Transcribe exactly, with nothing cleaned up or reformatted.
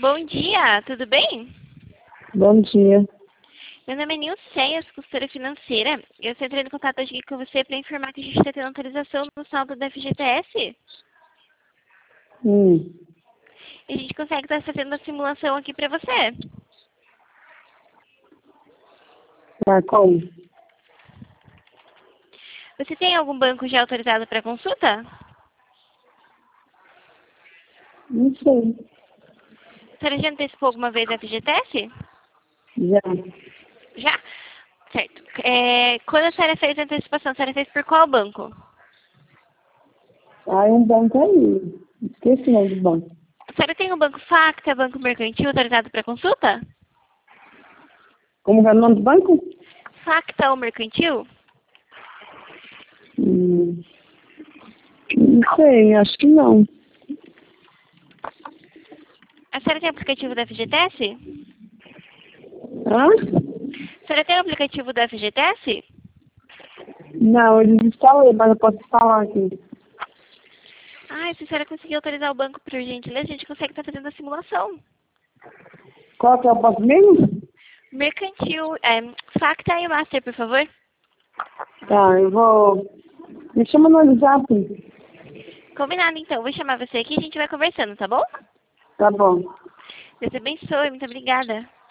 Bom dia, tudo bem? Bom dia. Meu nome é Nilceia, consultora financeira. Eu estou entrando em contato hoje aqui com você para informar que a gente está tendo atualização no saldo da F G T S. Hum. E a gente consegue estar fazendo uma simulação aqui para você. Tá como? Você tem algum banco já autorizado para consulta? Não sei. A senhora já antecipou alguma vez a F G T S? Já. Já? Certo. É, quando a senhora fez a antecipação, a senhora fez por qual banco? Ah, é um banco aí. Esqueci o nome do banco. A senhora tem o banco Facta, banco mercantil autorizado para consulta? Como é o nome do banco? Facta ou mercantil? Hum. Não sei, acho que não. A senhora tem o aplicativo da F G T S? Hã? A senhora tem o aplicativo da F G T S? Não, eu desinstalei, mas eu posso falar aqui. Ah, se a senhora conseguir autorizar o banco por gentileza, a gente consegue estar fazendo a simulação. Qual que é o banco mesmo? Mercantil, é, Facta e Master, por favor. Tá, eu vou... Me chama no WhatsApp. Combinado, então. Vou chamar você aqui e a gente vai conversando, tá bom? Tá bom. Deus abençoe. Muito obrigada.